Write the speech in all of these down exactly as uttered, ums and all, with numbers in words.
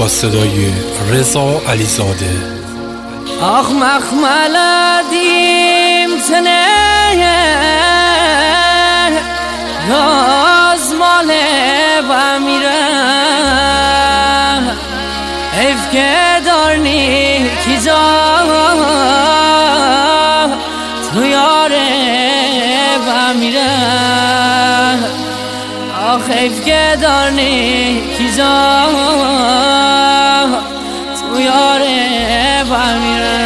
با صدای رضا علیزاده. آخ مخملدیم تنه راز ماله و میره ایف که دارنی کی جا تو یاره و میره آخ ایف که دارنی کی جا تو یاره و میره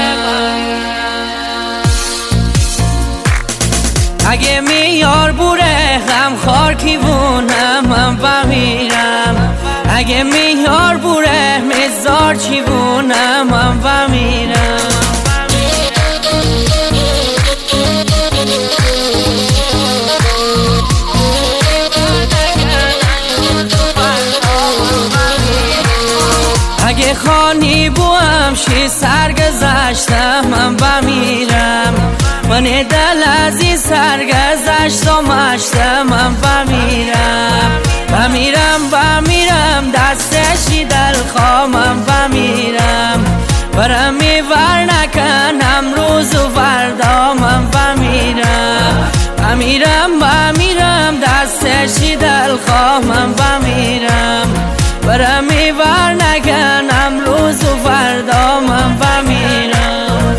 اگه میار بوره غم خار کیوونم من بمیرم اگه میار بوره مزار چیوونم من بمیرم اگه خانی بوام شی سرگذشتم من بمیرم من دل از این سرگذشت و مشتم من بمیرم بمیرم بمیرم دستشی دل خواهم بمیرم برم میور نکنم روز و فردا من بمیرم بمیرم بمیرم دستشی دل خواهم بمیرم برم میور نکنم روز و فردا من بمیرم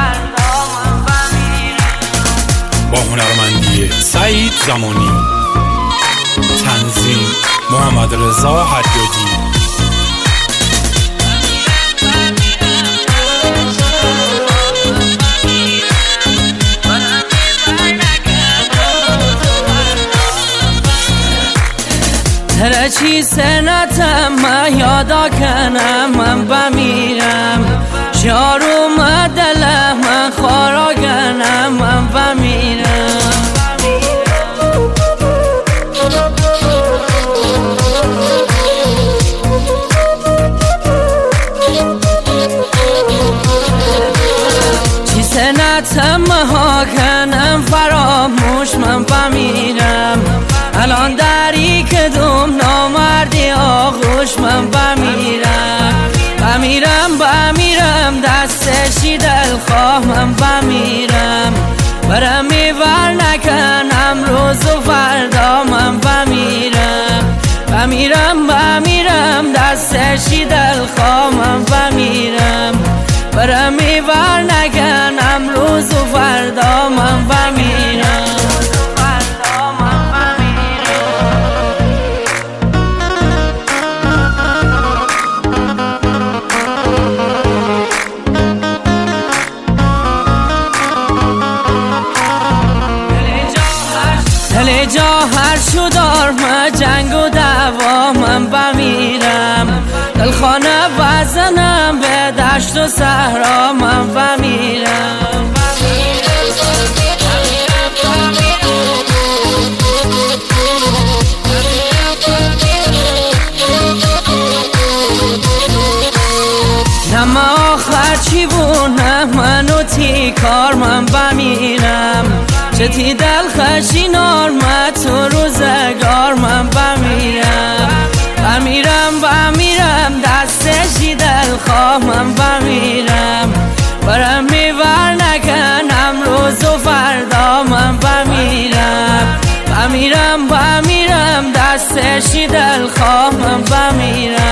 با هنرمندی سعید زمانی، تنظیم محمد رضا حدادی. هر چی سنتم من یادا کنم من بمیرم شارو مدلم من خارا کنم من بمیرم چی سنتم من کنم فراموش من بمیرم الان دری که دوم نامردی آغوش من بمیرم بمیرم بمیرم دستشی دل خواه من بمیرم برم میور نکنم روز و فردا من بمیرم بمیرم بمیرم دستشی دل خواه من بمیرم برم میور نکنم روز و فردا من بمیرم دل جا هر شدار ما جنگ و دعوا من بمیرم دل خانه بزنم به دشت و صحرا من بمیرم نم آخر چی بونه منو تی کار من بمیرم چتی دل خشینار من تو روزگار من بمیرم بمیرم بمیرم دستشی دل خواه من بمیرم برم میور نکنم روز و فردا من بمیرم بمیرم بمیرم دستشی دل خواه من بمیرم